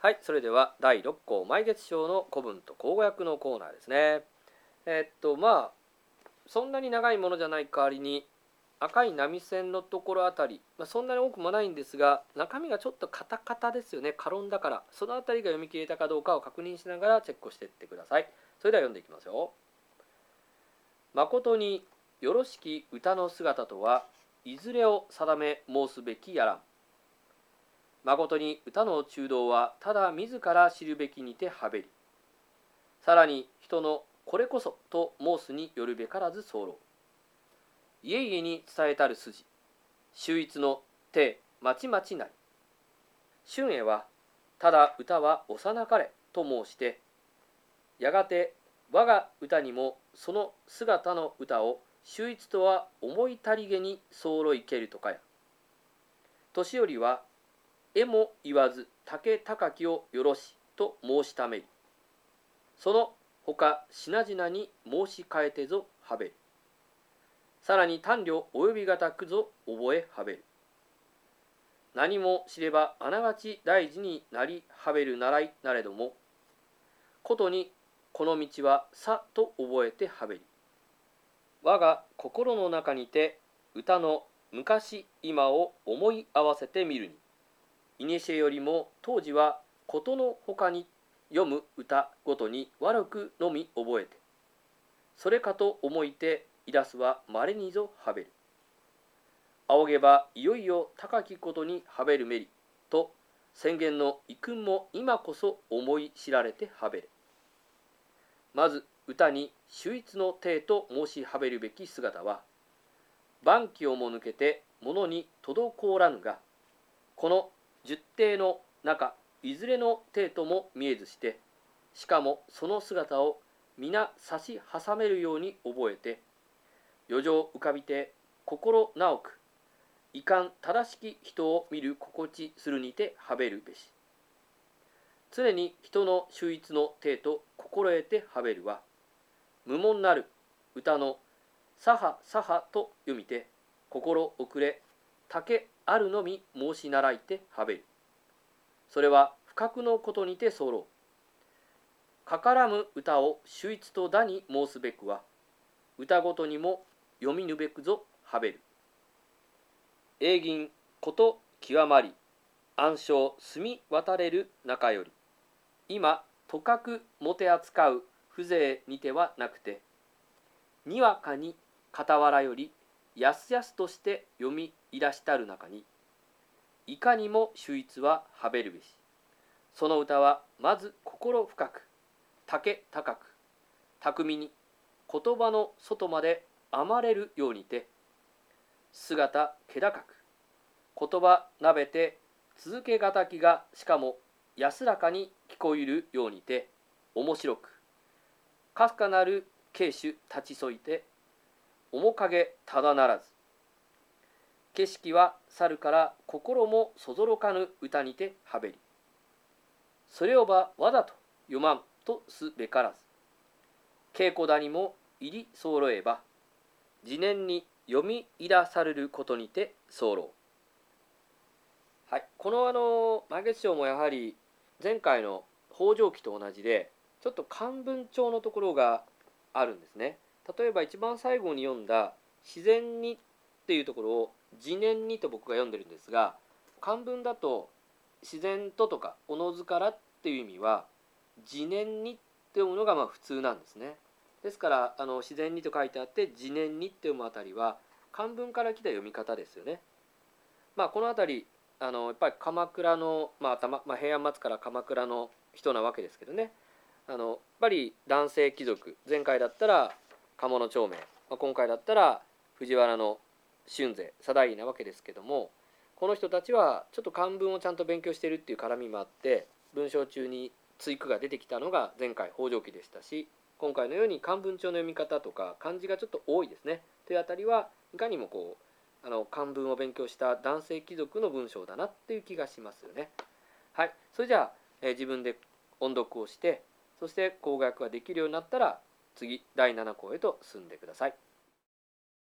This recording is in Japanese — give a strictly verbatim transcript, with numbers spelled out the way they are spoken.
はい、それではだいろっ項毎月賞の古文と口語訳のコーナーですね。えっとまあそんなに長いものじゃない代わりに赤い波線のところあたり、まあ、そんなに多くもないんですが中身がちょっとカタカタですよね。カロンだからそのあたりが読み切れたかどうかを確認しながらチェックをしていってください。それでは読んでいきますよ。誠によろしき歌の姿とはいずれを定め申すべきやらん。誠に歌の中道はただ自ら知るべきにてはべり。さらに人のこれこそと申すによるべからず候。家々に伝えたる筋、秀逸の手まちまちなり。春英はただ歌は幼かれと申して、やがて我が歌にもその姿の歌を秀逸とは思いたりげに候いけるとかや。年寄りはえも言わず竹高きをよろしと申しためり。そのほか品々に申し変えてぞはべる。さらに短慮及びがたくぞ覚えはべる。何も知ればあながち大事になりはべる習いなれども、ことにこの道はさと覚えてはべり。我が心の中にて歌の昔今を思い合わせてみるに、いにしえよりも当時はことのほかに読む歌ごとに悪くのみ覚えて、それかと思いていだすはまれにぞはべる。仰げばいよいよ高きことにはべるめりと宣言の遺訓も今こそ思い知られてはべれ。まず歌に秀逸の体と申しはべるべき姿は、万機をも抜けて物に滞らぬが、この十体の中いずれの体とも見えずして、しかもその姿を皆差し挟めるように覚えて、余剰浮かびて心直く遺憾正しき人を見る心地するにてはべるべし。常に人の秀逸の体と心得てはべるは、無門なる歌のさはさはと読みて、心遅れ竹あるのみ申し習いてはべる。それは不覚のことにて候。かからむ歌を秀逸とだに申すべくは、歌ごとにも読みぬべくぞはべる。永銀こと極まり、暗唱澄み渡れる中より、今とかくもて扱う風情にてはなくて、にわかに傍らよりやすやすとして読みいらしたる中に、いかにも秀逸ははべるべし。その歌はまず心深く、丈高く、巧みに言葉の外まで甘れるようにて、姿気高く、言葉なべて続けがたきがしかも安らかに聞こえるようにて、面白く、かすかなる景種立ち添いて、面影ただならず。景色は去るから心もそぞろかぬ歌にてはべり。それをばわざと読まんとすべからず。稽古だにも入り候えば、次年に読みいらされることにて候。はい、このあの毎月賞もやはり前回の北条記と同じで、ちょっと漢文帳のところがあるんですね。例えば一番最後に読んだ自然にっていうところを次年にと僕が読んでるんですが、漢文だと自然ととかおのずからっていう意味は次年にって読むのがまあ普通なんですね。ですからあの自然にと書いてあって次年にって読むあたりは漢文から来た読み方ですよね。まあこのあたりあのやっぱり鎌倉の、まあ頭まあ、平安末から鎌倉の人なわけですけどね、あのやっぱり男性貴族、前回だったら鴨の長明、まあ、今回だったら藤原の俊勢定家なわけですけども、この人たちはちょっと漢文をちゃんと勉強しているっていう絡みもあって、文章中に対句が出てきたのが前回北条記でしたし、今回のように漢文帳の読み方とか漢字がちょっと多いですねというあたりはいかにもこうあの漢文を勉強した男性貴族の文章だなっていう気がしますよね。はい、それじゃあ、えー、自分で音読をして、そして口語訳ができるようになったら次だいなな項へと進んでください。